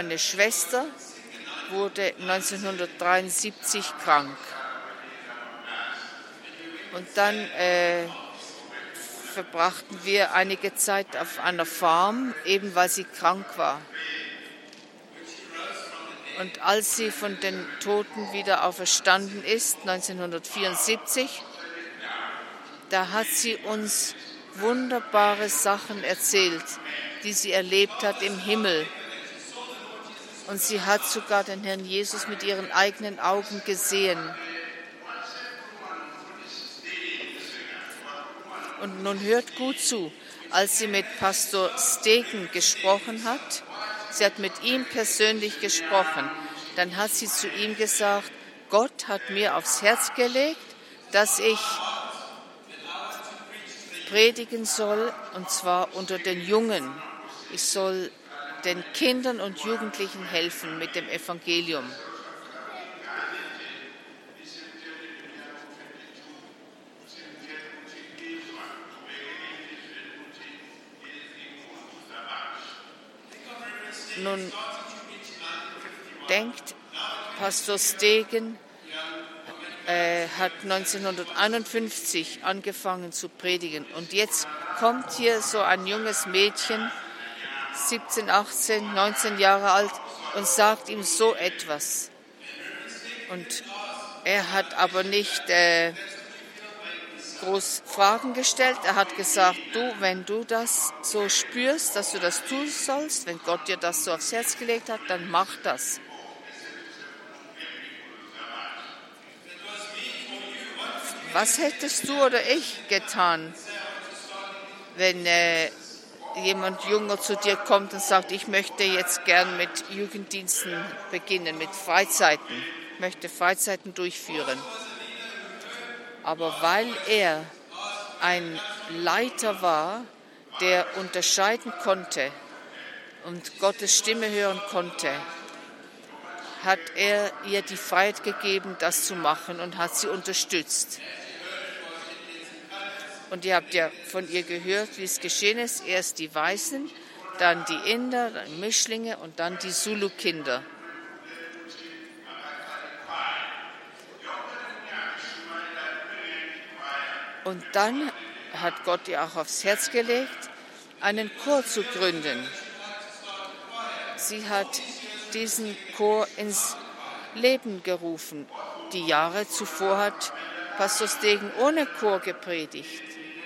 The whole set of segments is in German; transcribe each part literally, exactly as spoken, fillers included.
Eine Schwester wurde neunzehnhundertdreiundsiebzig krank. Und dann äh, verbrachten wir einige Zeit auf einer Farm, eben weil sie krank war. Und als sie von den Toten wieder auferstanden ist, neunzehnhundertvierundsiebzig, da hat sie uns wunderbare Sachen erzählt, die sie erlebt hat im Himmel. Und sie hat sogar den Herrn Jesus mit ihren eigenen Augen gesehen. Und nun hört gut zu, als sie mit Pastor Stegen gesprochen hat, sie hat mit ihm persönlich gesprochen, dann hat sie zu ihm gesagt, Gott hat mir aufs Herz gelegt, dass ich predigen soll, und zwar unter den Jungen. Ich soll den Kindern und Jugendlichen helfen mit dem Evangelium. Nun denkt, Pastor Stegen äh, hat neunzehnhunderteinundfünfzig angefangen zu predigen. Und jetzt kommt hier so ein junges Mädchen, siebzehn, achtzehn, neunzehn Jahre alt, und sagt ihm so etwas. Und er hat aber nicht äh, groß Fragen gestellt. Er hat gesagt, du, wenn du das so spürst, dass du das tun sollst, wenn Gott dir das so aufs Herz gelegt hat, dann mach das. Was hättest du oder ich getan, wenn äh, jemand Junger zu dir kommt und sagt, ich möchte jetzt gern mit Jugenddiensten beginnen, mit Freizeiten, möchte Freizeiten durchführen. Aber weil er ein Leiter war, der unterscheiden konnte und Gottes Stimme hören konnte, hat er ihr die Freiheit gegeben, das zu machen, und hat sie unterstützt. Und ihr habt ja von ihr gehört, wie es geschehen ist. Erst die Weißen, dann die Inder, dann Mischlinge und dann die Zulu-Kinder. Und dann hat Gott ihr auch aufs Herz gelegt, einen Chor zu gründen. Sie hat diesen Chor ins Leben gerufen. Die Jahre zuvor hat Pastor Stegen ohne Chor gepredigt.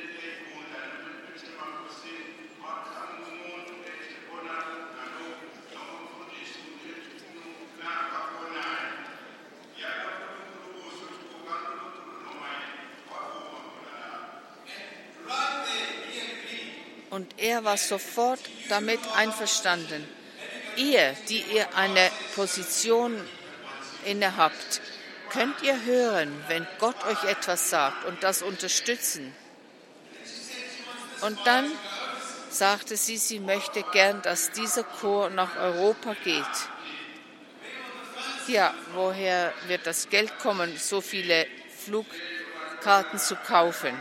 Und er war sofort damit einverstanden. Ihr, die ihr eine Position innehabt, könnt ihr hören, wenn Gott euch etwas sagt, und das unterstützen. Und dann sagte sie, sie möchte gern, dass dieser Chor nach Europa geht. Ja, woher wird das Geld kommen, so viele Flugkarten zu kaufen?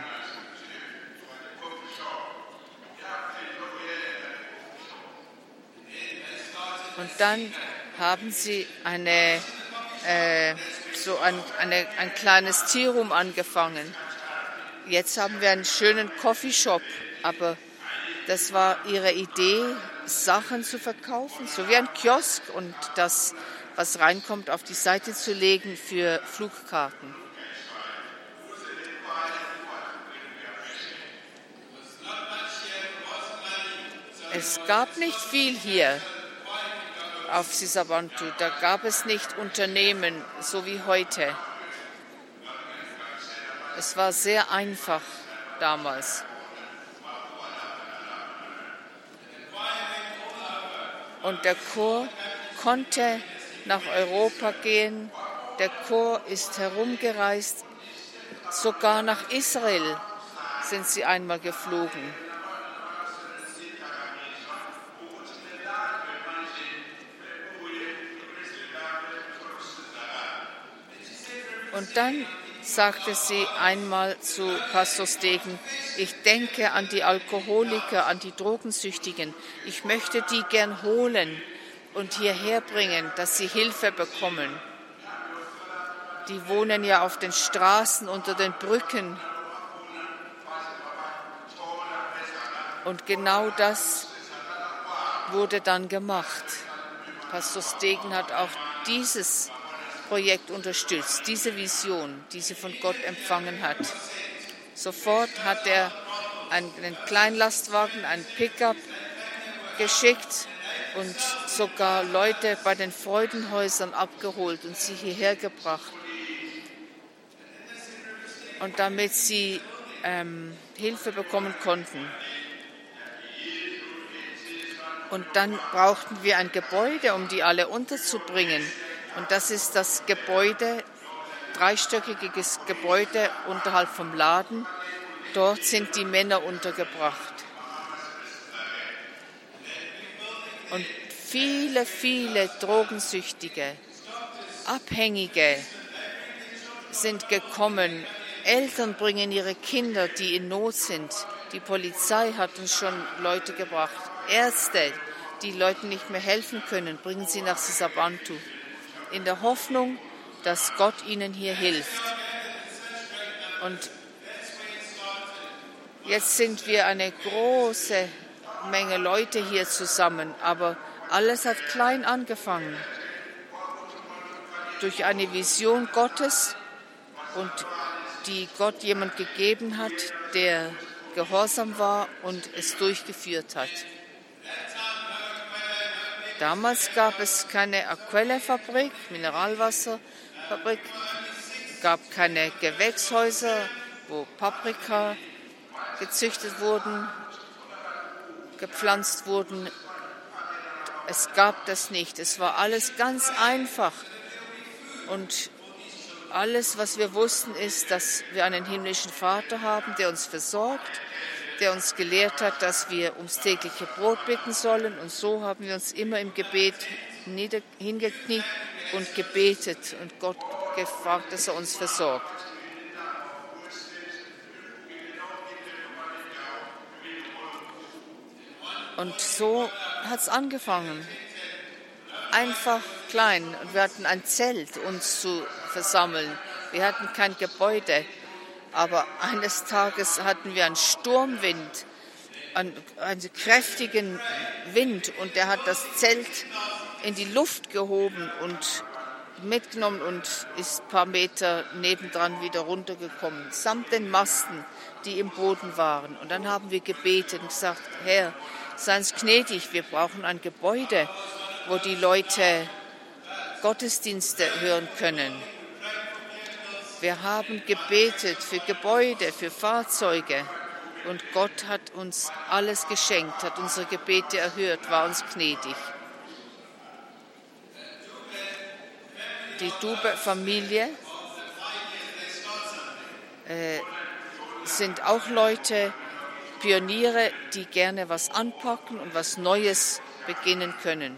Und dann haben sie eine, äh, so ein, eine, ein kleines Tea-Room angefangen. Jetzt haben wir einen schönen Coffeeshop, aber das war ihre Idee, Sachen zu verkaufen, so wie ein Kiosk, und das, was reinkommt, auf die Seite zu legen für Flugkarten. Es gab nicht viel hier auf Sisabantu, da gab es nicht Unternehmen, so wie heute. Es war sehr einfach damals. Und der Chor konnte nach Europa gehen. Der Chor ist herumgereist. Sogar nach Israel sind sie einmal geflogen. Und dann sagte sie einmal zu Pastor Stegen, ich denke an die Alkoholiker, an die Drogensüchtigen. Ich möchte die gern holen und hierher bringen, dass sie Hilfe bekommen. Die wohnen ja auf den Straßen, unter den Brücken. Und genau das wurde dann gemacht. Pastor Stegen hat auch dieses Projekt unterstützt, diese Vision, die sie von Gott empfangen hat. Sofort hat er einen Kleinlastwagen, einen Pickup geschickt und sogar Leute bei den Freudenhäusern abgeholt und sie hierher gebracht. Und damit sie ähm, Hilfe bekommen konnten. Und dann brauchten wir ein Gebäude, um die alle unterzubringen. Und das ist das Gebäude, dreistöckiges Gebäude unterhalb vom Laden. Dort sind die Männer untergebracht. Und viele, viele Drogensüchtige, Abhängige sind gekommen. Eltern bringen ihre Kinder, die in Not sind. Die Polizei hat uns schon Leute gebracht. Ärzte, die Leuten nicht mehr helfen können, bringen sie nach Sisabantu. In der Hoffnung, dass Gott ihnen hier hilft. Und jetzt sind wir eine große Menge Leute hier zusammen, aber alles hat klein angefangen. Durch eine Vision Gottes und die Gott jemand gegeben hat, der gehorsam war und es durchgeführt hat. Damals gab es keine Aquelle-Fabrik, Mineralwasserfabrik, gab keine Gewächshäuser, wo Paprika gezüchtet wurden, gepflanzt wurden. Es gab das nicht. Es war alles ganz einfach. Und alles, was wir wussten, ist, dass wir einen himmlischen Vater haben, der uns versorgt, der uns gelehrt hat, dass wir ums tägliche Brot bitten sollen. Und so haben wir uns immer im Gebet nieder, hingekniet und gebetet und Gott gefragt, dass er uns versorgt. Und so hat es angefangen. Einfach klein. Und wir hatten ein Zelt, uns zu versammeln. Wir hatten kein Gebäude. Aber eines Tages hatten wir einen Sturmwind, einen, einen kräftigen Wind. Und der hat das Zelt in die Luft gehoben und mitgenommen und ist ein paar Meter nebendran wieder runtergekommen, samt den Masten, die im Boden waren. Und dann haben wir gebetet und gesagt, Herr, sei uns gnädig, wir brauchen ein Gebäude, wo die Leute Gottesdienste hören können. Wir haben gebetet für Gebäude, für Fahrzeuge und Gott hat uns alles geschenkt, hat unsere Gebete erhört, war uns gnädig. Die Dube-Familie äh, sind auch Leute, Pioniere, die gerne was anpacken und was Neues beginnen können.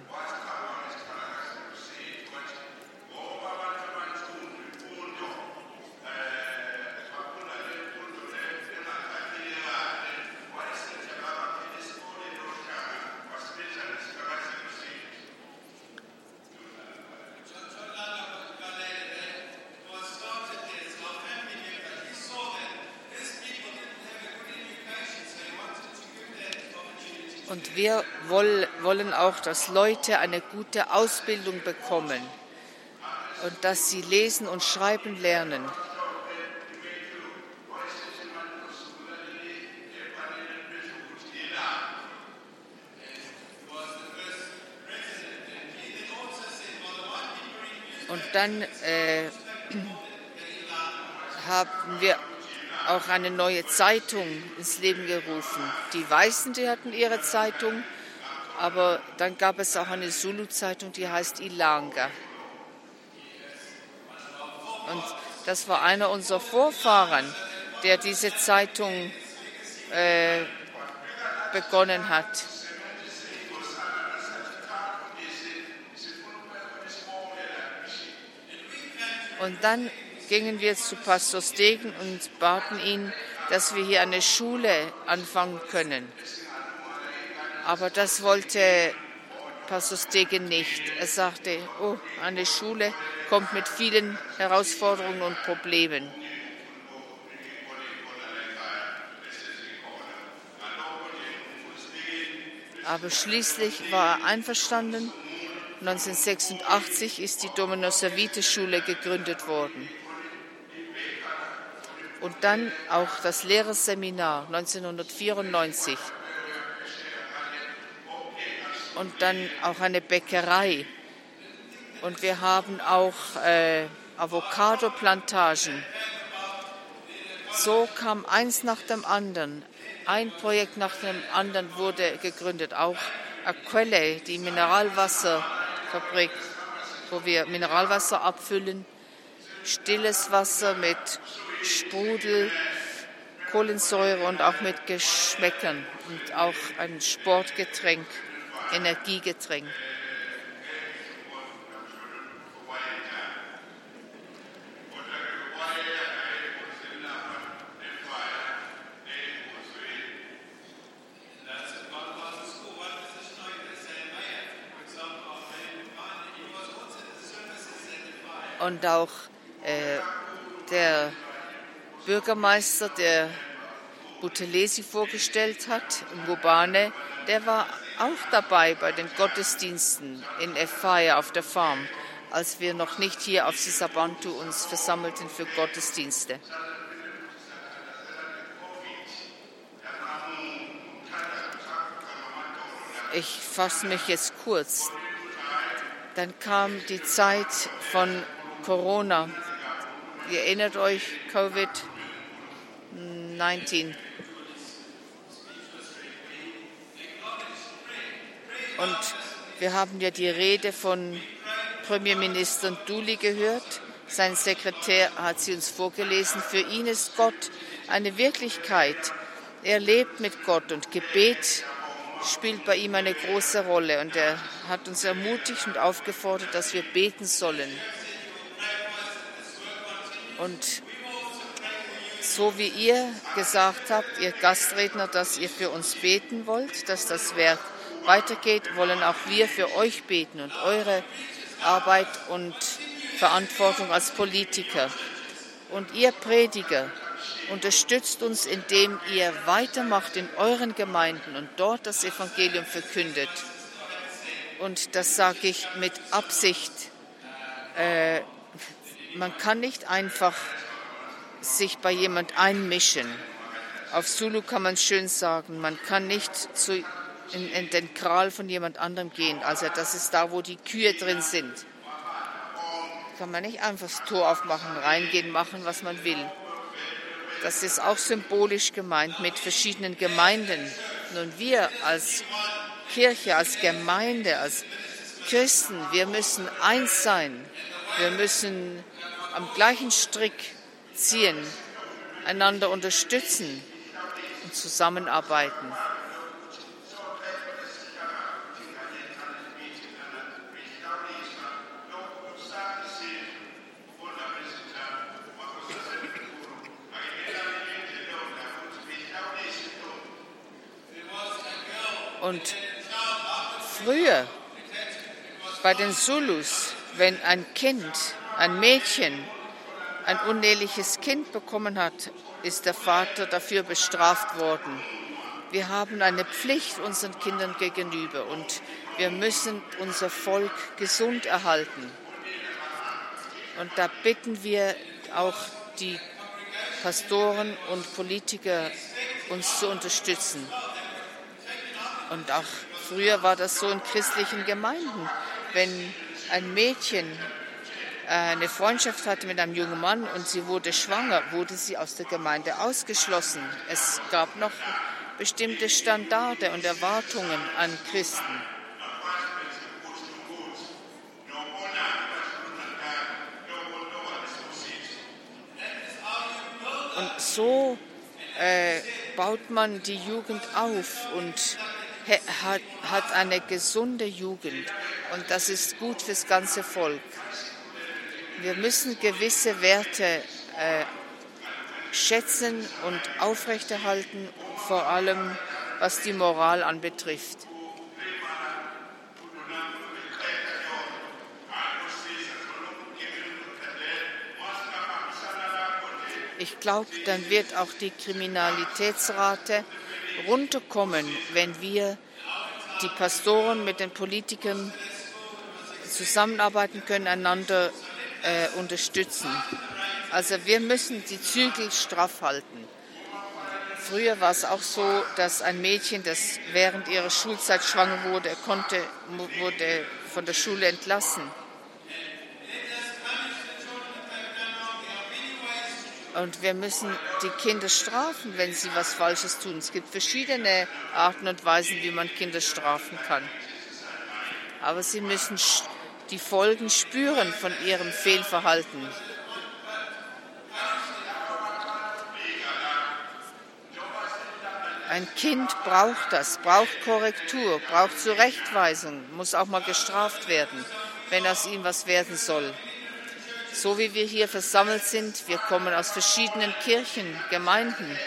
Und wir wollen auch, dass Leute eine gute Ausbildung bekommen und dass sie lesen und schreiben lernen. Und dann äh, haben wir auch eine neue Zeitung ins Leben gerufen. Die Weißen, die hatten ihre Zeitung, aber dann gab es auch eine Zulu-Zeitung, die heißt Ilanga. Und das war einer unserer Vorfahren, der diese Zeitung äh, begonnen hat. Und dann gingen wir zu Pastor Stegen und baten ihn, dass wir hier eine Schule anfangen können. Aber das wollte Pastor Stegen nicht. Er sagte, oh, eine Schule kommt mit vielen Herausforderungen und Problemen. Aber schließlich war er einverstanden. neunzehnhundertsechsundachtzig ist die Domino-Savite-Schule gegründet worden. Und dann auch das Lehrerseminar neunzehnhundertvierundneunzig. Und dann auch eine Bäckerei. Und wir haben auch äh, Avocado-Plantagen. So kam eins nach dem anderen. Ein Projekt nach dem anderen wurde gegründet. Auch Aquelle, die Mineralwasserfabrik, wo wir Mineralwasser abfüllen. Stilles Wasser mit Sprudel, Kohlensäure und auch mit Geschmäckern. Und auch ein Sportgetränk, Energiegetränk. Und auch äh, der Bürgermeister, der Buthelezi vorgestellt hat, Ngubane, der war auch dabei bei den Gottesdiensten in Efaya auf der Farm, als wir noch nicht hier auf Sisabantu uns versammelten für Gottesdienste. Ich fasse mich jetzt kurz. Dann kam die Zeit von Corona. Ihr erinnert euch, Covid neunzehn. Und wir haben ja die Rede von Premierminister Nduli gehört. Sein Sekretär hat sie uns vorgelesen. Für ihn ist Gott eine Wirklichkeit. Er lebt mit Gott und Gebet spielt bei ihm eine große Rolle. Und er hat uns ermutigt und aufgefordert, dass wir beten sollen. Und so wie ihr gesagt habt, ihr Gastredner, dass ihr für uns beten wollt, dass das Werk weitergeht, wollen auch wir für euch beten und eure Arbeit und Verantwortung als Politiker. Und ihr Prediger, unterstützt uns, indem ihr weitermacht in euren Gemeinden und dort das Evangelium verkündet. Und das sage ich mit Absicht. Äh, man kann nicht einfach sich bei jemand einmischen. Auf Zulu kann man schön sagen, man kann nicht zu, in, in den Kral von jemand anderem gehen. Also das ist da, wo die Kühe drin sind. Kann man nicht einfach das Tor aufmachen, reingehen, machen, was man will. Das ist auch symbolisch gemeint mit verschiedenen Gemeinden. Nun wir als Kirche, als Gemeinde, als Christen, wir müssen eins sein. Wir müssen am gleichen Strick ziehen, einander unterstützen und zusammenarbeiten. Und früher bei den Zulus, wenn ein Kind, ein Mädchen, ein uneheliches Kind bekommen hat, ist der Vater dafür bestraft worden. Wir haben eine Pflicht unseren Kindern gegenüber und wir müssen unser Volk gesund erhalten. Und da bitten wir auch die Pastoren und Politiker, uns zu unterstützen. Und auch früher war das so in christlichen Gemeinden. Wenn ein Mädchen eine Freundschaft hatte mit einem jungen Mann und sie wurde schwanger, wurde sie aus der Gemeinde ausgeschlossen. Es gab noch bestimmte Standarde und Erwartungen an Christen. Und so äh, baut man die Jugend auf und hat, hat eine gesunde Jugend. Und das ist gut fürs ganze Volk. Wir müssen gewisse Werte äh, schätzen und aufrechterhalten, vor allem was die Moral anbetrifft. Ich glaube, dann wird auch die Kriminalitätsrate runterkommen, wenn wir die Pastoren mit den Politikern zusammenarbeiten können, einander äh, unterstützen. Also wir müssen die Zügel straff halten. Früher war es auch so, dass ein Mädchen, das während ihrer Schulzeit schwanger wurde, konnte, wurde von der Schule entlassen. Und wir müssen die Kinder strafen, wenn sie was Falsches tun. Es gibt verschiedene Arten und Weisen, wie man Kinder strafen kann. Aber sie müssen die Folgen spüren von ihrem Fehlverhalten. Ein Kind braucht das, braucht Korrektur, braucht Zurechtweisung, muss auch mal gestraft werden, wenn aus ihm was werden soll. So wie wir hier versammelt sind, wir kommen aus verschiedenen Kirchen, Gemeinden.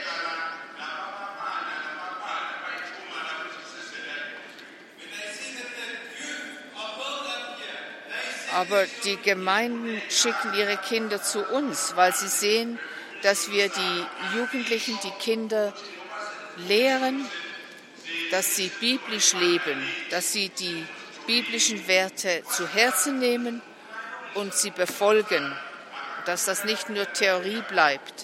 Aber die Gemeinden schicken ihre Kinder zu uns, weil sie sehen, dass wir die Jugendlichen, die Kinder lehren, dass sie biblisch leben, dass sie die biblischen Werte zu Herzen nehmen und sie befolgen, dass das nicht nur Theorie bleibt.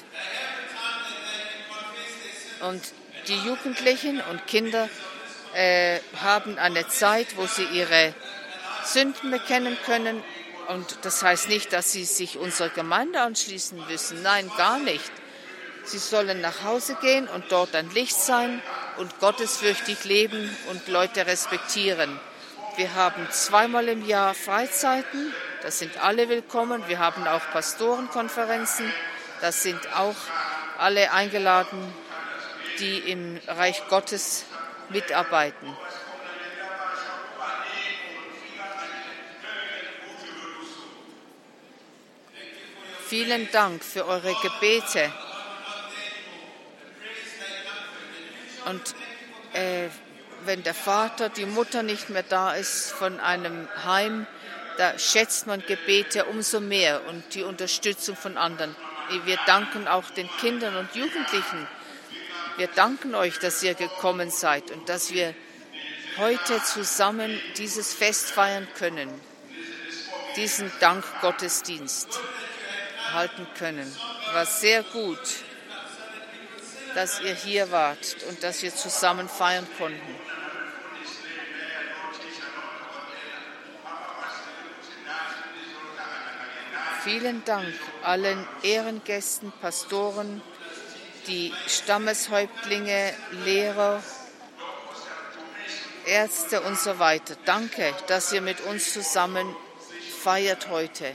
Und die Jugendlichen und Kinder äh, haben eine Zeit, wo sie ihre Sünden bekennen können. Und das heißt nicht, dass sie sich unserer Gemeinde anschließen müssen. Nein, gar nicht. Sie sollen nach Hause gehen und dort ein Licht sein und gottesfürchtig leben und Leute respektieren. Wir haben zweimal im Jahr Freizeiten, da sind alle willkommen. Wir haben auch Pastorenkonferenzen, da sind auch alle eingeladen, die im Reich Gottes mitarbeiten. Vielen Dank für eure Gebete. Und äh, wenn der Vater, die Mutter nicht mehr da ist von einem Heim, da schätzt man Gebete umso mehr und die Unterstützung von anderen. Wir danken auch den Kindern und Jugendlichen. Wir danken euch, dass ihr gekommen seid und dass wir heute zusammen dieses Fest feiern können, diesen Dankgottesdienst halten können. War sehr gut, dass ihr hier wart und dass wir zusammen feiern konnten. Vielen Dank allen Ehrengästen, Pastoren, die Stammeshäuptlinge, Lehrer, Ärzte und so weiter. Danke, dass ihr mit uns zusammen feiert heute.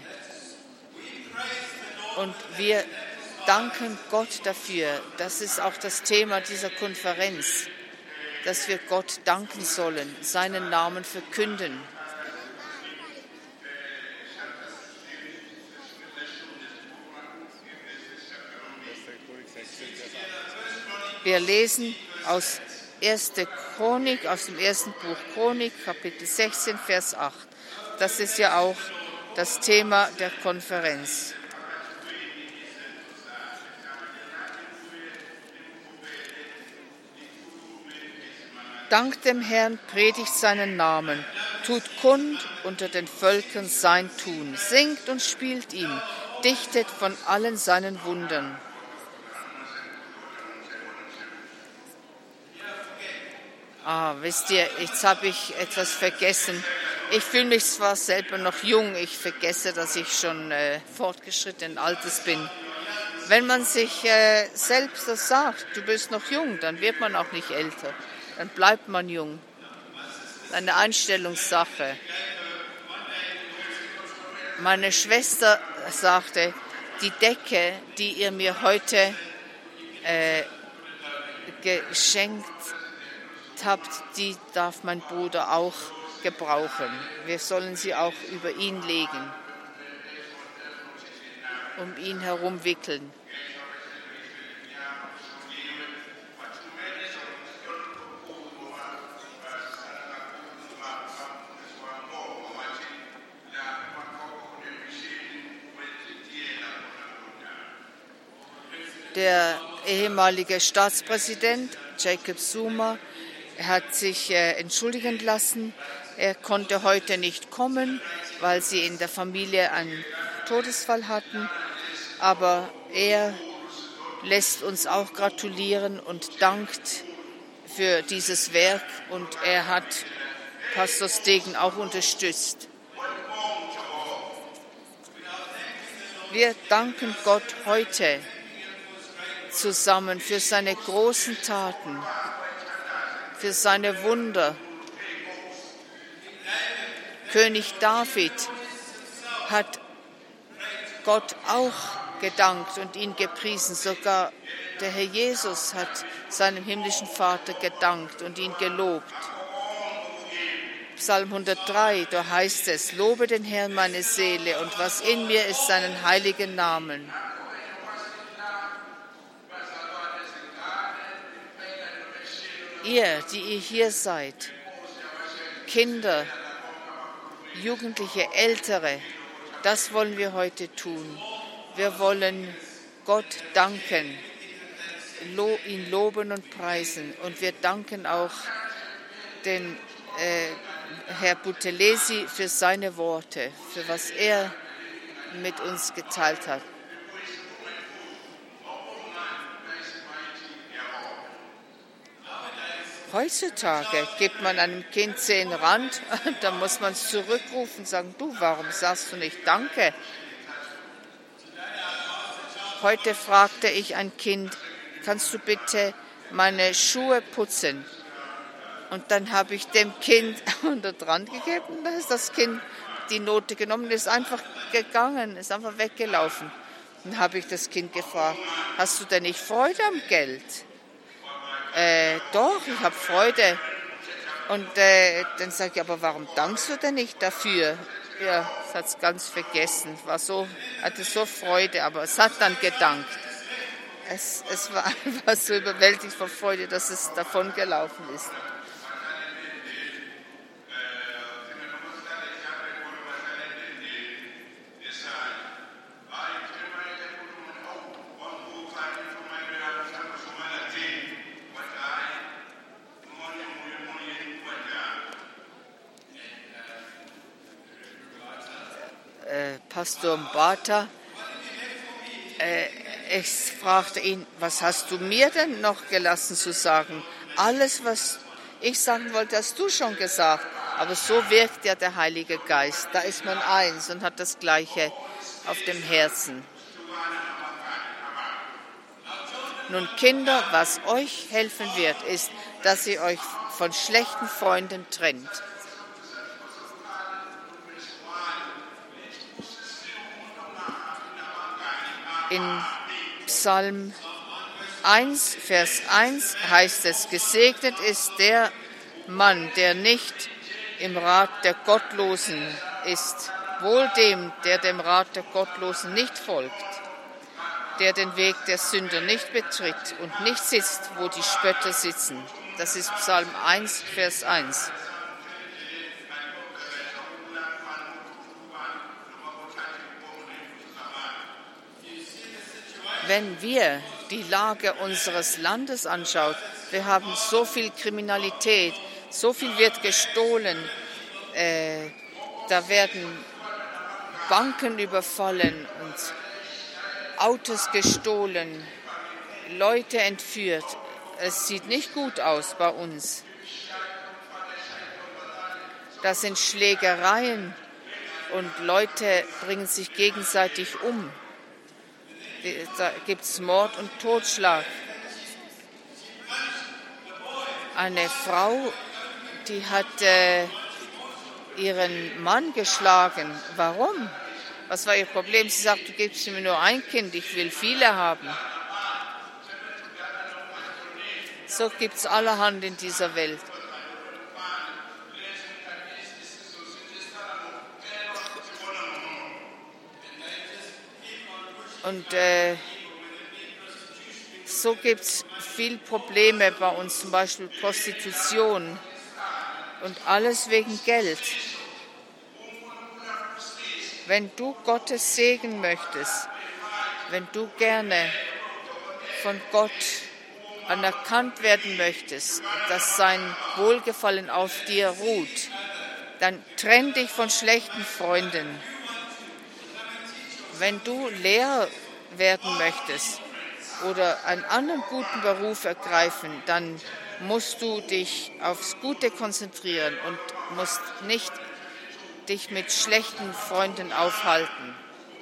Und wir danken Gott dafür. Das ist auch das Thema dieser Konferenz, dass wir Gott danken sollen, seinen Namen verkünden. Wir lesen aus erster Chronik, aus dem ersten Buch Chronik, Kapitel sechzehn, Vers acht. Das ist ja auch das Thema der Konferenz. Dankt dem Herrn, predigt seinen Namen, tut kund unter den Völkern sein Tun, singt und spielt ihm, dichtet von allen seinen Wundern. Ah, wisst ihr, jetzt habe ich etwas vergessen. Ich fühle mich zwar selber noch jung, ich vergesse, dass ich schon äh, fortgeschritten Alters bin. Wenn man sich äh, selbst das sagt, du bist noch jung, dann wird man auch nicht älter. Dann bleibt man jung. Eine Einstellungssache. Meine Schwester sagte, die Decke, die ihr mir heute äh, geschenkt habt, die darf mein Bruder auch gebrauchen. Wir sollen sie auch über ihn legen, um ihn herum wickeln. Der ehemalige Staatspräsident Jacob Zuma hat sich äh, entschuldigen lassen. Er konnte heute nicht kommen, weil sie in der Familie einen Todesfall hatten. Aber er lässt uns auch gratulieren und dankt für dieses Werk. Und er hat Pastor Stegen auch unterstützt. Wir danken Gott heute zusammen für seine großen Taten, für seine Wunder. König David hat Gott auch gedankt und ihn gepriesen. Sogar der Herr Jesus hat seinem himmlischen Vater gedankt und ihn gelobt. Psalm hundertdrei, da heißt es: Lobe den Herrn meine Seele und was in mir ist, seinen heiligen Namen. Ihr, die ihr hier seid, Kinder, Jugendliche, Ältere, das wollen wir heute tun. Wir wollen Gott danken, ihn loben und preisen. Und wir danken auch den äh, Herr Buthelezi für seine Worte, für was er mit uns geteilt hat. Heutzutage gibt man einem Kind zehn Rand, da muss man es zurückrufen und sagen, du, warum sagst du nicht Danke? Heute fragte ich ein Kind, kannst du bitte meine Schuhe putzen? Und dann habe ich dem Kind hundert Rand gegeben, da ist das Kind die Note genommen, ist einfach gegangen, ist einfach weggelaufen. Dann habe ich das Kind gefragt, hast du denn nicht Freude am Geld? Äh, doch, ich habe Freude. Und äh, dann sage ich, aber warum dankst du denn nicht dafür? Ja, es hat es ganz vergessen, war so, hatte so Freude, aber es hat dann gedankt. Es, es war einfach so überwältigt vor Freude, dass es davon gelaufen ist. Pastor Mbata, äh, ich fragte ihn, was hast du mir denn noch gelassen zu sagen? Alles, was ich sagen wollte, hast du schon gesagt. Aber so wirkt ja der Heilige Geist. Da ist man eins und hat das Gleiche auf dem Herzen. Nun Kinder, was euch helfen wird, ist, dass ihr euch von schlechten Freunden trennt. In Psalm eins, Vers eins heißt es, gesegnet ist der Mann, der nicht im Rat der Gottlosen ist, wohl dem, der dem Rat der Gottlosen nicht folgt, der den Weg der Sünder nicht betritt und nicht sitzt, wo die Spötter sitzen. Das ist Psalm eins, Vers eins. Wenn wir die Lage unseres Landes anschauen, wir haben so viel Kriminalität, so viel wird gestohlen, äh, da werden Banken überfallen und Autos gestohlen, Leute entführt. Es sieht nicht gut aus bei uns. Das sind Schlägereien und Leute bringen sich gegenseitig um. Da gibt es Mord und Totschlag. Eine Frau, die hat äh, ihren Mann geschlagen. Warum? Was war ihr Problem? Sie sagt, du gibst mir nur ein Kind, ich will viele haben. So gibt es allerhand in dieser Welt. Und äh, so gibt es viele Probleme bei uns, zum Beispiel Prostitution und alles wegen Geld. Wenn du Gottes Segen möchtest, wenn du gerne von Gott anerkannt werden möchtest, dass sein Wohlgefallen auf dir ruht, dann trenn dich von schlechten Freunden. Wenn du Lehrer werden möchtest oder einen anderen guten Beruf ergreifen, dann musst du dich aufs Gute konzentrieren und musst nicht dich mit schlechten Freunden aufhalten.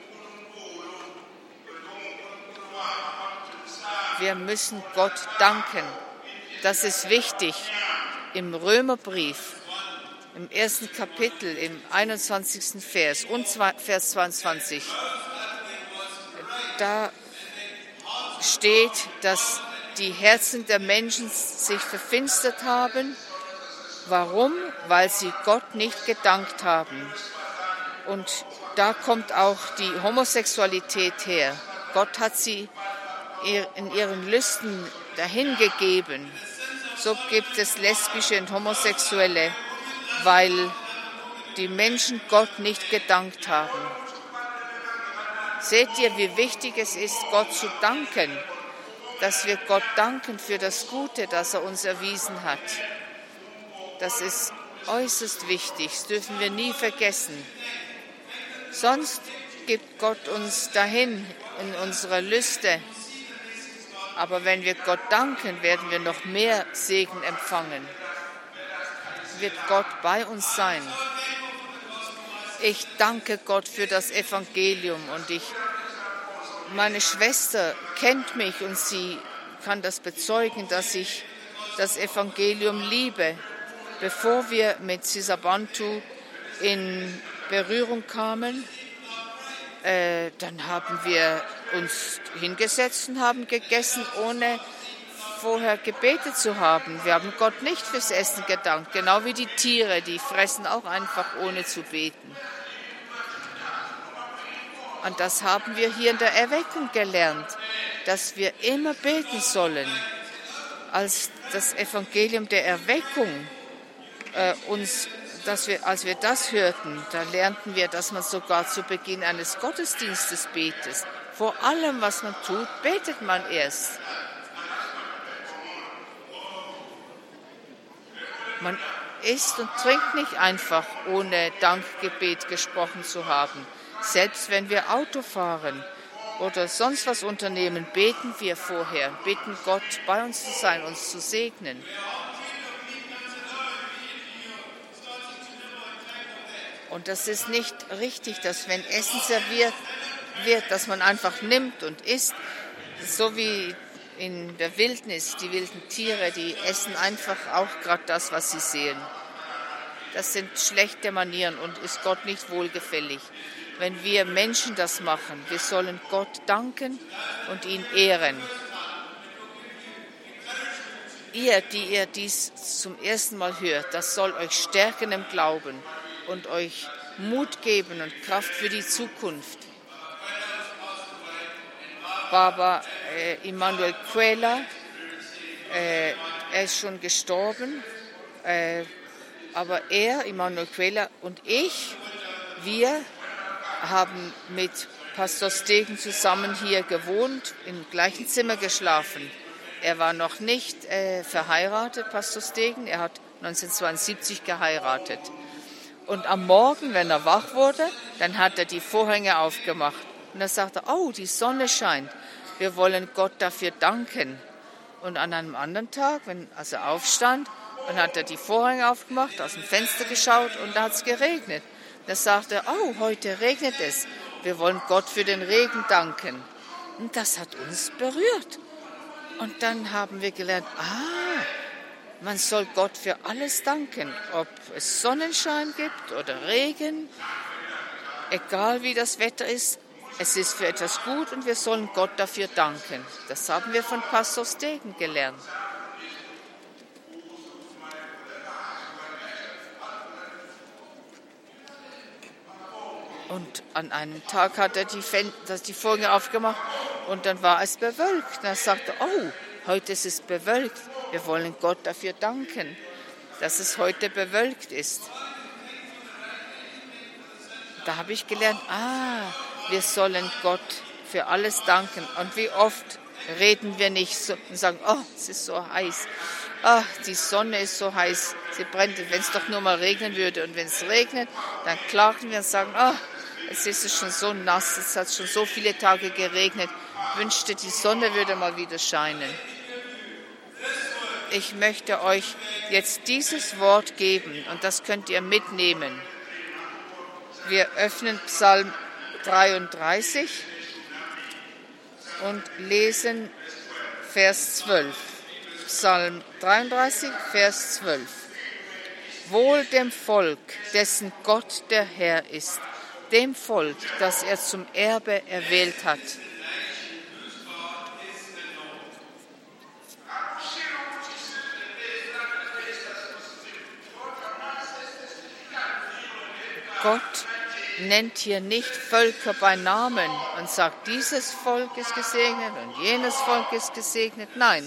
Wir müssen Gott danken. Das ist wichtig. Im Römerbrief, im ersten Kapitel, im einundzwanzigsten Vers und Vers zweiundzwanzig, da steht, dass die Herzen der Menschen sich verfinstert haben. Warum? Weil sie Gott nicht gedankt haben. Und da kommt auch die Homosexualität her. Gott hat sie in ihren Lüsten dahingegeben. So gibt es Lesbische und Homosexuelle, weil die Menschen Gott nicht gedankt haben. Seht ihr, wie wichtig es ist, Gott zu danken, dass wir Gott danken für das Gute, das er uns erwiesen hat. Das ist äußerst wichtig, das dürfen wir nie vergessen. Sonst gibt Gott uns dahin in unsere Lüste. Aber wenn wir Gott danken, werden wir noch mehr Segen empfangen. Wird Gott bei uns sein. Ich danke Gott für das Evangelium und ich, meine Schwester kennt mich und sie kann das bezeugen, dass ich das Evangelium liebe. Bevor wir mit Sisabantu in Berührung kamen, äh, dann haben wir uns hingesetzt und haben gegessen, ohne vorher gebetet zu haben. Wir haben Gott nicht fürs Essen gedankt, genau wie die Tiere, die fressen auch einfach ohne zu beten. Und das haben wir hier in der Erweckung gelernt, dass wir immer beten sollen. Als das Evangelium der Erweckung äh, uns, dass wir, als wir das hörten, da lernten wir, dass man sogar zu Beginn eines Gottesdienstes betet. Vor allem, was man tut, betet man erst. Man isst und trinkt nicht einfach, ohne Dankgebet gesprochen zu haben. Selbst wenn wir Auto fahren oder sonst was unternehmen, beten wir vorher, bitten Gott, bei uns zu sein, uns zu segnen. Und das ist nicht richtig, dass wenn Essen serviert wird, dass man einfach nimmt und isst, so wie in der Wildnis, die wilden Tiere, die essen einfach auch gerade das, was sie sehen. Das sind schlechte Manieren und ist Gott nicht wohlgefällig. Wenn wir Menschen das machen, wir sollen Gott danken und ihn ehren. Ihr, die ihr dies zum ersten Mal hört, das soll euch stärken im Glauben und euch Mut geben und Kraft für die Zukunft. Baba äh, Immanuel Quela, äh, er ist schon gestorben, äh, aber er, Immanuel Quela und ich, wir haben mit Pastor Stegen zusammen hier gewohnt, im gleichen Zimmer geschlafen. Er war noch nicht äh, verheiratet, Pastor Stegen, er hat neunzehnhundertzweiundsiebzig geheiratet. Und am Morgen, wenn er wach wurde, dann hat er die Vorhänge aufgemacht. Und dann sagte er, oh, die Sonne scheint, wir wollen Gott dafür danken. Und an einem anderen Tag, wenn, als er aufstand, dann hat er die Vorhänge aufgemacht, aus dem Fenster geschaut und da hat es geregnet. Dann sagte er, oh, heute regnet es, wir wollen Gott für den Regen danken. Und das hat uns berührt. Und dann haben wir gelernt, ah, man soll Gott für alles danken, ob es Sonnenschein gibt oder Regen, egal wie das Wetter ist. Es ist für etwas gut und wir sollen Gott dafür danken. Das haben wir von Pastor Stegen gelernt. Und an einem Tag hat er die, Fen- die Vorhänge aufgemacht und dann war es bewölkt. Und er sagte, oh, heute ist es bewölkt. Wir wollen Gott dafür danken, dass es heute bewölkt ist. Da habe ich gelernt, ah, wir sollen Gott für alles danken. Und wie oft reden wir nicht so und sagen, oh, es ist so heiß. Ach, die Sonne ist so heiß, sie brennt. Wenn es doch nur mal regnen würde. Und wenn es regnet, dann klagen wir und sagen, ach, jetzt ist es schon so nass, es hat schon so viele Tage geregnet. Ich wünschte, die Sonne würde mal wieder scheinen. Ich möchte euch jetzt dieses Wort geben und das könnt ihr mitnehmen. Wir öffnen Psalm dreiunddreißig und lesen Vers zwölf. Psalm dreiunddreißig, Vers zwölf. Wohl dem Volk, dessen Gott der Herr ist, dem Volk, das er zum Erbe erwählt hat. Gott nennt hier nicht Völker bei Namen und sagt, dieses Volk ist gesegnet und jenes Volk ist gesegnet. Nein,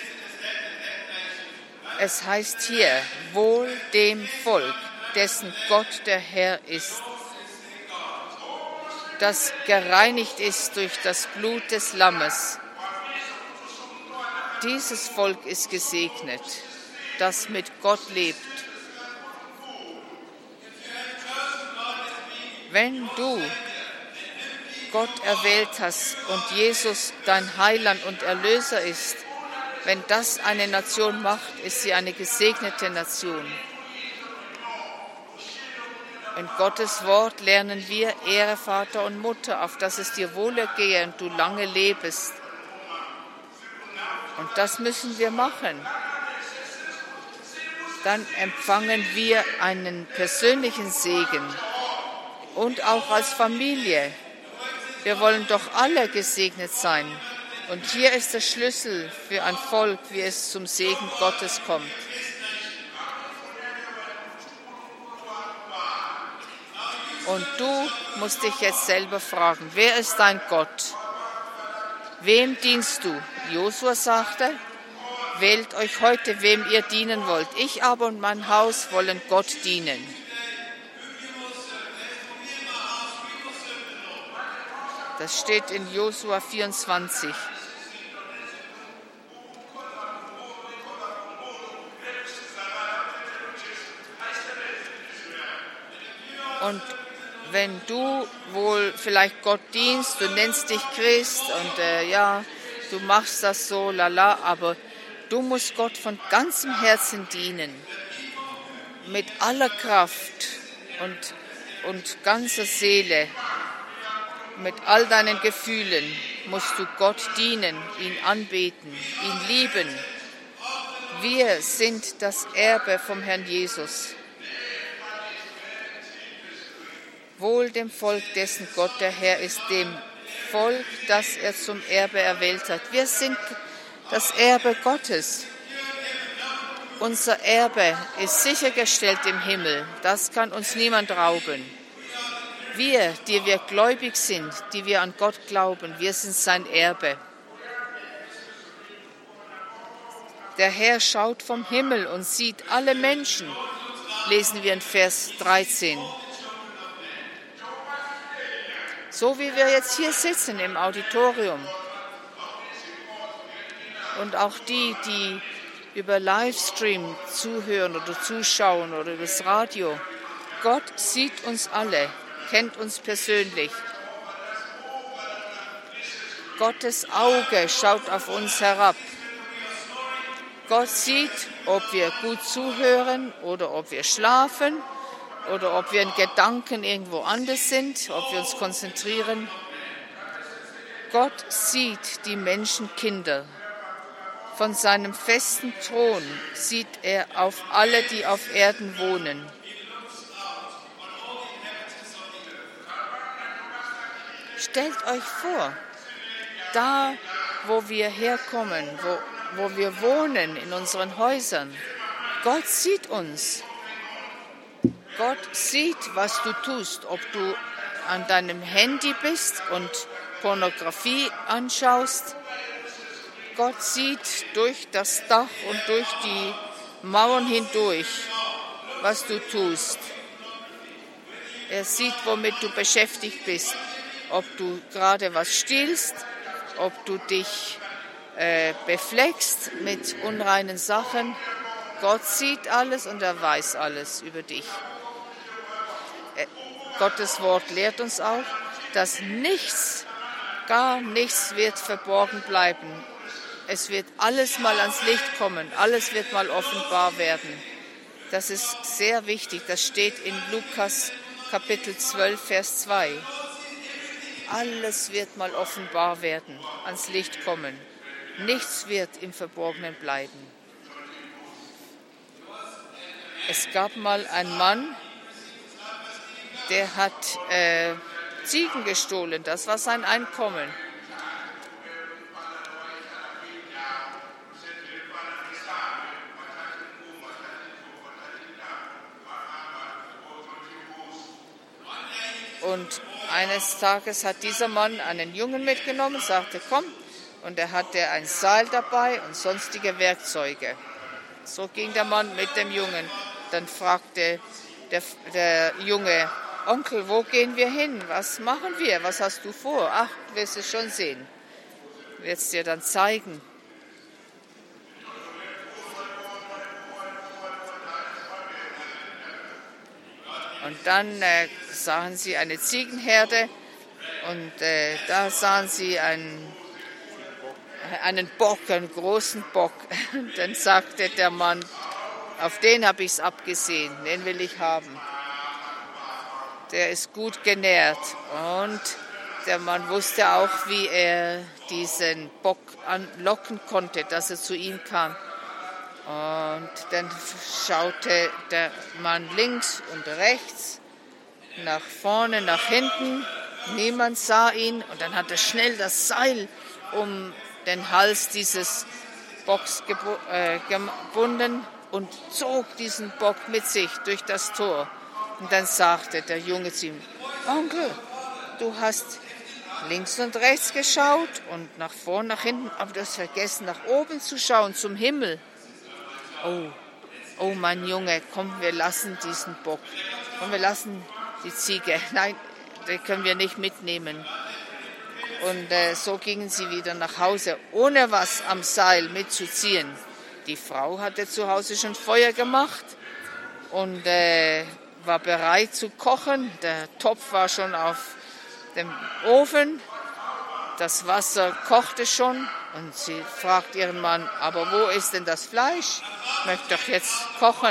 es heißt hier, wohl dem Volk, dessen Gott der Herr ist, das gereinigt ist durch das Blut des Lammes. Dieses Volk ist gesegnet, das mit Gott lebt. Wenn du Gott erwählt hast und Jesus dein Heiland und Erlöser ist, wenn das eine Nation macht, ist sie eine gesegnete Nation. In Gottes Wort lernen wir, ehre Vater und Mutter, auf dass es dir wohlergehe und du lange lebest. Und das müssen wir machen. Dann empfangen wir einen persönlichen Segen. Und auch als Familie. Wir wollen doch alle gesegnet sein. Und hier ist der Schlüssel für ein Volk, wie es zum Segen Gottes kommt. Und du musst dich jetzt selber fragen, wer ist dein Gott? Wem dienst du? Josua sagte, wählt euch heute, wem ihr dienen wollt. Ich aber und mein Haus wollen Gott dienen. Das steht in Josua vierundzwanzig. Und wenn du wohl vielleicht Gott dienst, du nennst dich Christ und äh, ja, du machst das so, lala, aber du musst Gott von ganzem Herzen dienen, mit aller Kraft und, und ganzer Seele. Mit all deinen Gefühlen musst du Gott dienen, ihn anbeten, ihn lieben. Wir sind das Erbe vom Herrn Jesus. Wohl dem Volk, dessen Gott der Herr ist, dem Volk, das er zum Erbe erwählt hat. Wir sind das Erbe Gottes. Unser Erbe ist sichergestellt im Himmel. Das kann uns niemand rauben. Wir, die wir gläubig sind, die wir an Gott glauben, wir sind sein Erbe. Der Herr schaut vom Himmel und sieht alle Menschen, lesen wir in Vers dreizehn. So wie wir jetzt hier sitzen im Auditorium und auch die, die über Livestream zuhören oder zuschauen oder übers Radio. Gott sieht uns alle, kennt uns persönlich. Gottes Auge schaut auf uns herab. Gott sieht, ob wir gut zuhören oder ob wir schlafen oder ob wir in Gedanken irgendwo anders sind, ob wir uns konzentrieren. Gott sieht die Menschenkinder. Von seinem festen Thron sieht er auf alle, die auf Erden wohnen. Stellt euch vor, da, wo wir herkommen, wo, wo wir wohnen, in unseren Häusern, Gott sieht uns. Gott sieht, was du tust, ob du an deinem Handy bist und Pornografie anschaust. Gott sieht durch das Dach und durch die Mauern hindurch, was du tust. Er sieht, womit du beschäftigt bist. Ob du gerade was stiehlst, ob du dich äh, befleckst mit unreinen Sachen. Gott sieht alles und er weiß alles über dich. Äh, Gottes Wort lehrt uns auch, dass nichts, gar nichts wird verborgen bleiben. Es wird alles mal ans Licht kommen, alles wird mal offenbar werden. Das ist sehr wichtig, das steht in Lukas Kapitel zwölf, Vers zwei. Alles wird mal offenbar werden, ans Licht kommen. Nichts wird im Verborgenen bleiben. Es gab mal einen Mann, der hat äh, Ziegen gestohlen, das war sein Einkommen. Und eines Tages hat dieser Mann einen Jungen mitgenommen, sagte, komm, und er hatte ein Seil dabei und sonstige Werkzeuge. So ging der Mann mit dem Jungen. Dann fragte der, der Junge, Onkel, wo gehen wir hin? Was machen wir? Was hast du vor? Ach, du wirst es schon sehen. Ich werde es dir dann zeigen. Und dann äh, sahen sie eine Ziegenherde und äh, da sahen sie einen, einen Bock, einen großen Bock. Dann sagte der Mann, auf den habe ich es abgesehen, den will ich haben. Der ist gut genährt und der Mann wusste auch, wie er diesen Bock anlocken konnte, dass er zu ihm kam. Und dann schaute der Mann links und rechts, nach vorne, nach hinten. Niemand sah ihn. Und dann hat er schnell das Seil um den Hals dieses Bocks gebunden und zog diesen Bock mit sich durch das Tor. Und dann sagte der Junge zu ihm, Onkel, du hast links und rechts geschaut und nach vorne, nach hinten, aber du hast vergessen, nach oben zu schauen, zum Himmel. Oh, oh mein Junge, komm, wir lassen diesen Bock. Komm, wir lassen die Ziege. Nein, die können wir nicht mitnehmen. Und äh, so gingen sie wieder nach Hause, ohne was am Seil mitzuziehen. Die Frau hatte zu Hause schon Feuer gemacht und äh, war bereit zu kochen. Der Topf war schon auf dem Ofen. Das Wasser kochte schon und sie fragt ihren Mann, aber wo ist denn das Fleisch? Ich möchte doch jetzt kochen.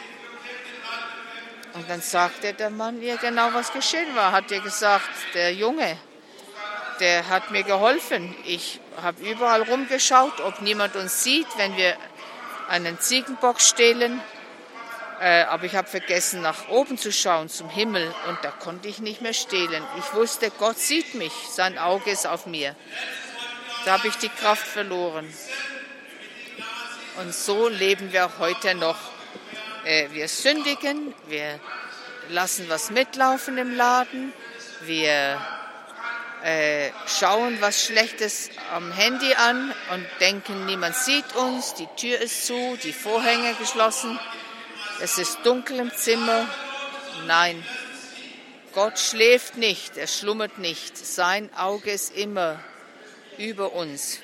Und dann sagte der Mann ihr genau, was geschehen war. Hat ihr gesagt, der Junge, der hat mir geholfen. Ich habe überall rumgeschaut, ob niemand uns sieht, wenn wir einen Ziegenbock stehlen. Äh, aber ich habe vergessen, nach oben zu schauen, zum Himmel. Und da konnte ich nicht mehr stehlen. Ich wusste, Gott sieht mich. Sein Auge ist auf mir. Da habe ich die Kraft verloren. Und so leben wir auch heute noch. Äh, wir sündigen, wir lassen was mitlaufen im Laden, wir äh, schauen was Schlechtes am Handy an und denken, niemand sieht uns, die Tür ist zu, die Vorhänge geschlossen. Es ist dunkel im Zimmer. Nein, Gott schläft nicht, er schlummert nicht. Sein Auge ist immer über uns.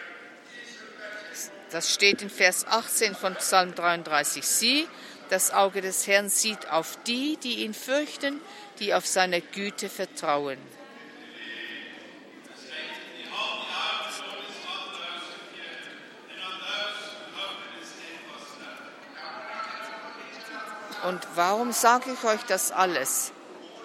Das steht in Vers achtzehn von Psalm dreiunddreißig. Sieh, das Auge des Herrn sieht auf die, die ihn fürchten, die auf seine Güte vertrauen. Und warum sage ich euch das alles?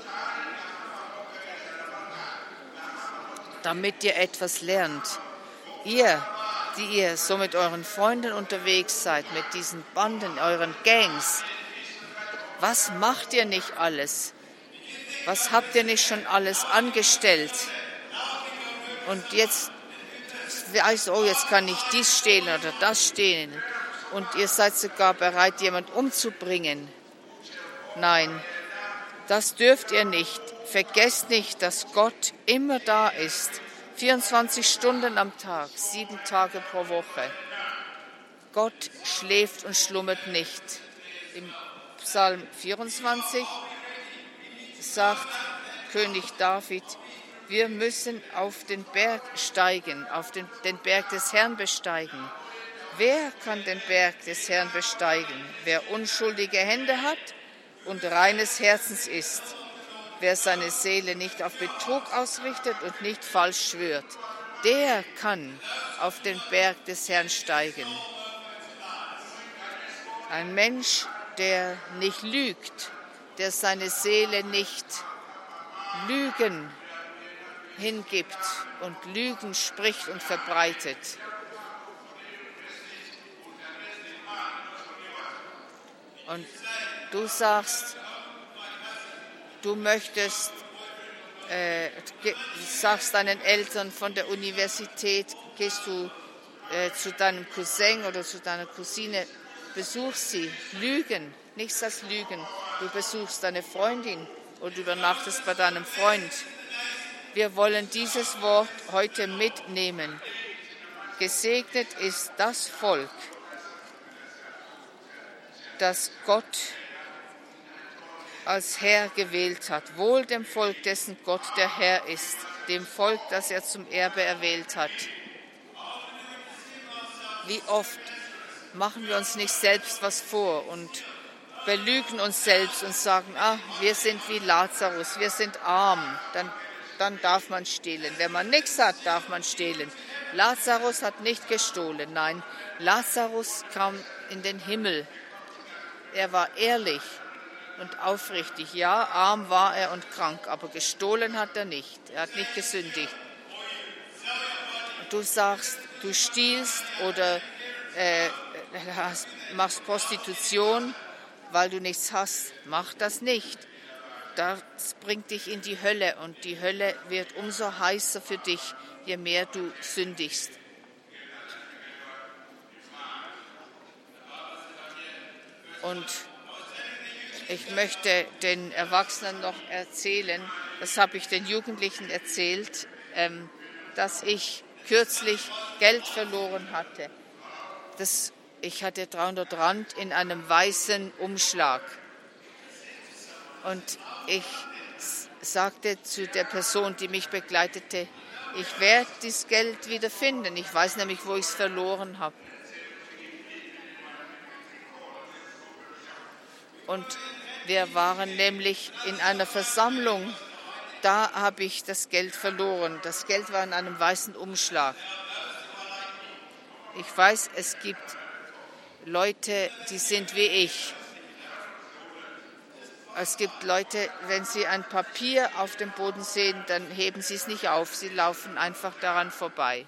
Damit ihr etwas lernt. Ihr, die ihr so mit euren Freunden unterwegs seid, mit diesen Banden, euren Gangs. Was macht ihr nicht alles? Was habt ihr nicht schon alles angestellt? Und jetzt weißt du, oh, jetzt kann ich dies stehlen oder das stehlen. Und ihr seid sogar bereit, jemanden umzubringen. Nein, das dürft ihr nicht. Vergesst nicht, dass Gott immer da ist. vierundzwanzig Stunden am Tag, sieben Tage pro Woche. Gott schläft und schlummert nicht. Im Psalm vierundzwanzig sagt König David, Wir müssen auf den Berg steigen, auf den, den Berg des Herrn besteigen. Wer kann den Berg des Herrn besteigen? Wer unschuldige Hände hat und reines Herzens ist. Wer seine Seele nicht auf Betrug ausrichtet und nicht falsch schwört, der kann auf den Berg des Herrn steigen. Ein Mensch, der nicht lügt, der seine Seele nicht Lügen hingibt und Lügen spricht und verbreitet. Und du sagst, du möchtest, äh, sagst deinen Eltern von der Universität, gehst du äh, zu deinem Cousin oder zu deiner Cousine, besuchst sie, Lügen, nichts als Lügen. Du besuchst deine Freundin oder du übernachtest bei deinem Freund. Wir wollen dieses Wort heute mitnehmen. Gesegnet ist das Volk, das Gott als Herr gewählt hat. Wohl dem Volk, dessen Gott der Herr ist, dem Volk, das er zum Erbe erwählt hat. Wie oft machen wir uns nicht selbst was vor und belügen uns selbst und sagen, ah, wir sind wie Lazarus, wir sind arm, dann, dann darf man stehlen. Wenn man nichts hat, darf man stehlen. Lazarus hat nicht gestohlen, nein, Lazarus kam in den Himmel. Er war ehrlich und aufrichtig. Ja, arm war er und krank, aber gestohlen hat er nicht. Er hat nicht gesündigt. Du sagst, du stiehlst oder äh, hast, machst Prostitution, weil du nichts hast. Mach das nicht. Das bringt dich in die Hölle und die Hölle wird umso heißer für dich, je mehr du sündigst. Und ich möchte den Erwachsenen noch erzählen, das habe ich den Jugendlichen erzählt, ähm, dass ich kürzlich Geld verloren hatte. Das, ich hatte dreihundert Rand in einem weißen Umschlag. Und ich sagte zu der Person, die mich begleitete, ich werde dieses Geld wieder finden. Ich weiß nämlich, wo ich es verloren habe. Und wir waren nämlich in einer Versammlung, da habe ich das Geld verloren. Das Geld war in einem weißen Umschlag. Ich weiß, es gibt Leute, die sind wie ich. Es gibt Leute, wenn sie ein Papier auf dem Boden sehen, dann heben sie es nicht auf, sie laufen einfach daran vorbei.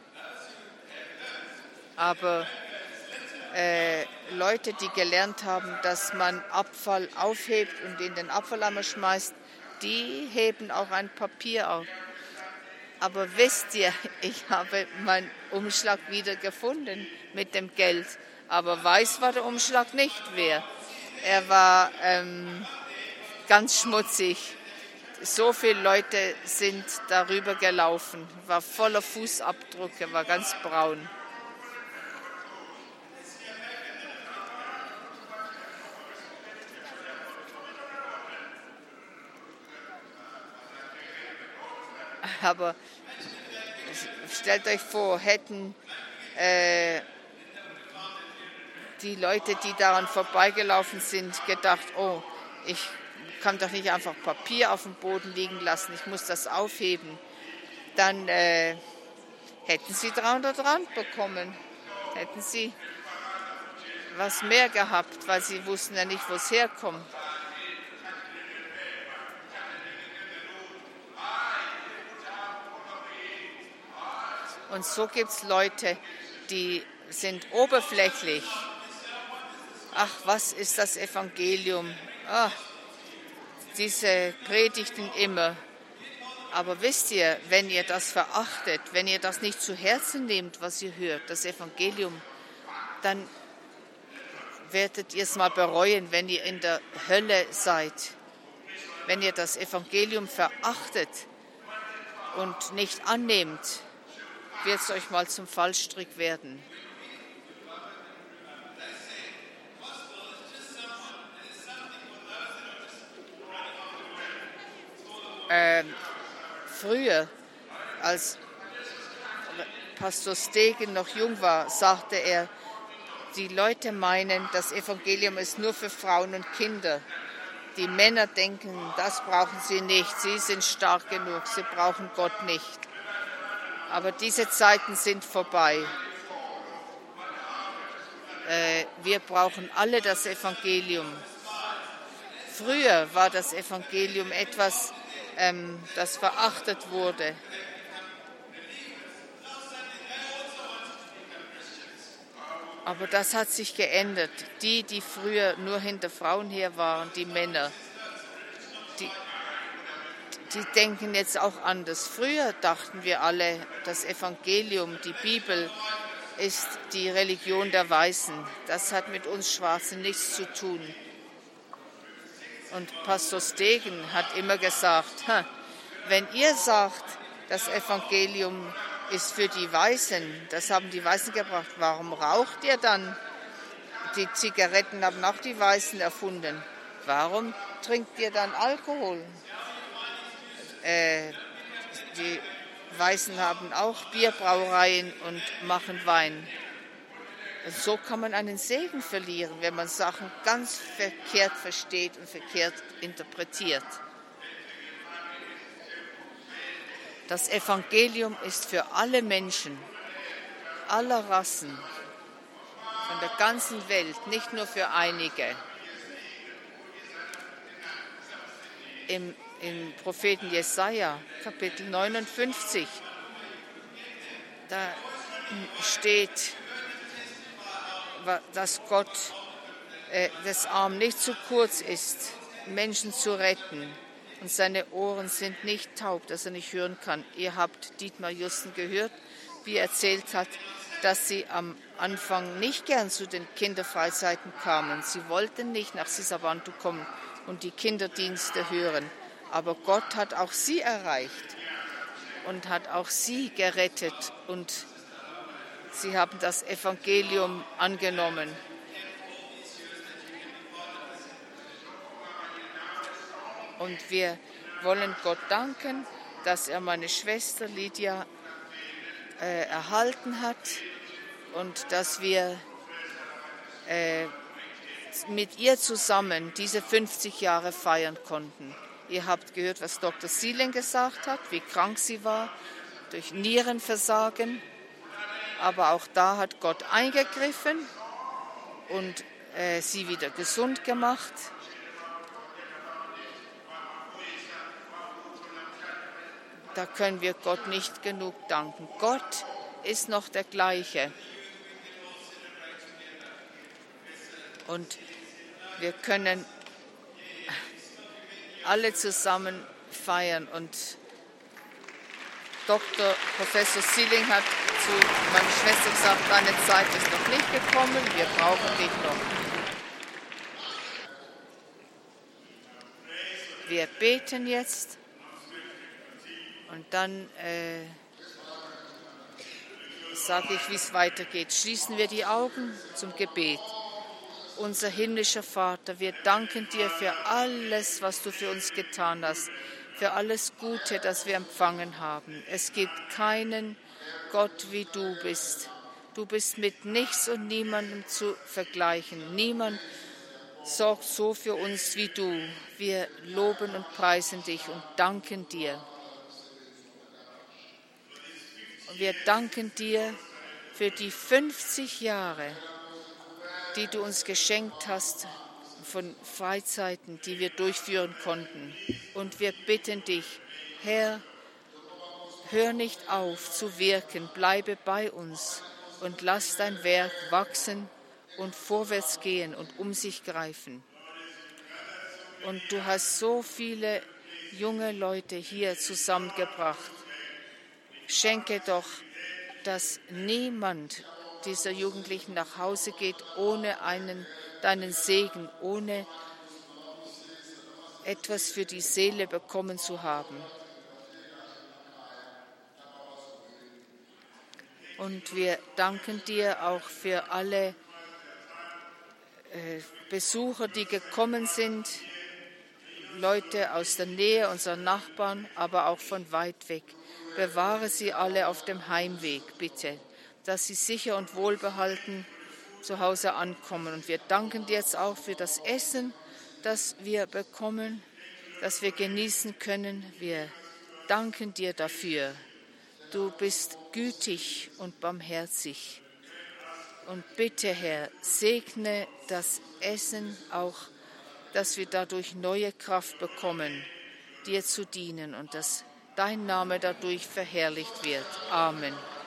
Aber Äh, Leute, die gelernt haben, dass man Abfall aufhebt und in den Abfalleimer schmeißt, die heben auch ein Papier auf. Aber wisst ihr, ich habe meinen Umschlag wieder gefunden mit dem Geld. Aber weiß war der Umschlag nicht mehr. Er war ähm, ganz schmutzig. So viele Leute sind darüber gelaufen, war voller Fußabdrücke, war ganz braun. Aber stellt euch vor, hätten äh, die Leute, die daran vorbeigelaufen sind, gedacht, oh, ich kann doch nicht einfach Papier auf dem Boden liegen lassen, ich muss das aufheben, dann äh, hätten sie dreihundert Rand bekommen, hätten sie was mehr gehabt, weil sie wussten ja nicht, wo es herkommt. Und so gibt es Leute, die sind oberflächlich. Ach, was ist das Evangelium? Ah, diese Predigten immer. Aber wisst ihr, wenn ihr das verachtet, wenn ihr das nicht zu Herzen nehmt, was ihr hört, das Evangelium, dann werdet ihr es mal bereuen, wenn ihr in der Hölle seid. Wenn ihr das Evangelium verachtet und nicht annehmt, wird es euch mal zum Fallstrick werden. Ähm, früher Als Pastor Stegen noch jung war, sagte er, die Leute meinen, das Evangelium ist nur für Frauen und Kinder. Die Männer denken, das brauchen sie nicht, sie sind stark genug, sie brauchen Gott nicht. Aber diese Zeiten sind vorbei. Äh, wir brauchen alle das Evangelium. Früher war das Evangelium etwas, ähm, das verachtet wurde. Aber das hat sich geändert. Die, die früher nur hinter Frauen her waren, die Männer, die, die denken jetzt auch anders. Früher dachten wir alle, das Evangelium, die Bibel, ist die Religion der Weißen. Das hat mit uns Schwarzen nichts zu tun. Und Pastor Stegen hat immer gesagt, wenn ihr sagt, das Evangelium ist für die Weißen, das haben die Weißen gebracht, warum raucht ihr dann? Die Zigaretten haben auch die Weißen erfunden. Warum trinkt ihr dann Alkohol? Äh, die Weißen haben auch Bierbrauereien und machen Wein. So kann man einen Segen verlieren, wenn man Sachen ganz verkehrt versteht und verkehrt interpretiert. Das Evangelium ist für alle Menschen, aller Rassen, von der ganzen Welt, nicht nur für einige. Im, im Propheten Jesaja, Kapitel neunundfünfzig, da steht, dass Gott äh, des Arm nicht zu kurz ist, Menschen zu retten. Und seine Ohren sind nicht taub, dass er nicht hören kann. Ihr habt Dietmar Justen gehört, wie er erzählt hat, dass sie am Anfang nicht gern zu den Kinderfreizeiten kamen. Sie wollten nicht nach Sisabantu kommen und die Kinderdienste hören. Aber Gott hat auch sie erreicht und hat auch sie gerettet. Und sie haben das Evangelium angenommen. Und wir wollen Gott danken, dass er meine Schwester Lydia äh, erhalten hat und dass wir äh, mit ihr zusammen diese fünfzig Jahre feiern konnten. Ihr habt gehört, was Doktor Seeling gesagt hat, wie krank sie war durch Nierenversagen. Aber auch da hat Gott eingegriffen und äh, sie wieder gesund gemacht. Da können wir Gott nicht genug danken. Gott ist noch der gleiche. Und wir können alle zusammen feiern. Und Doktor Professor Seeling hat zu meiner Schwester gesagt, deine Zeit ist noch nicht gekommen, wir brauchen dich noch. Wir beten jetzt. Und dann äh, sage ich, wie es weitergeht. Schließen wir die Augen zum Gebet. Unser himmlischer Vater, wir danken dir für alles, was du für uns getan hast, für alles Gute, das wir empfangen haben. Es gibt keinen Gott, wie du bist. Du bist mit nichts und niemandem zu vergleichen. Niemand sorgt so für uns wie du. Wir loben und preisen dich und danken dir. Und wir danken dir für die fünfzig Jahre, die du uns geschenkt hast von Freizeiten, die wir durchführen konnten. Und wir bitten dich, Herr, hör nicht auf zu wirken, bleibe bei uns und lass dein Werk wachsen und vorwärts gehen und um sich greifen. Und du hast so viele junge Leute hier zusammengebracht. Schenke doch, dass niemand dieser Jugendlichen nach Hause geht ohne einen, deinen Segen, ohne etwas für die Seele bekommen zu haben. Und wir danken dir auch für alle äh, Besucher, die gekommen sind. Leute aus der Nähe, unserer Nachbarn, aber auch von weit weg. Bewahre sie alle auf dem Heimweg, bitte, dass sie sicher und wohlbehalten zu Hause ankommen. Und wir danken dir jetzt auch für das Essen, das wir bekommen, das wir genießen können. Wir danken dir dafür. Du bist gütig und barmherzig. Und bitte, Herr, segne das Essen auch, dass wir dadurch neue Kraft bekommen, dir zu dienen und dass dein Name dadurch verherrlicht wird. Amen.